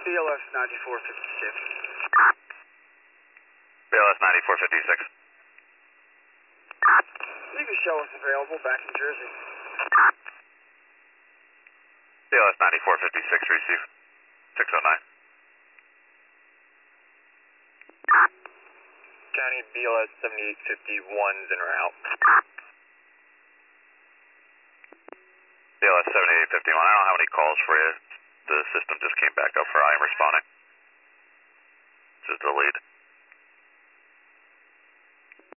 BLS 9456. BLS 9456. You can show us available back in Jersey. BLS 9456, receive 609. County BLS 7851's en route. BLS 7851, I don't have any calls for you. The system just came back up for I am responding. This is the lead.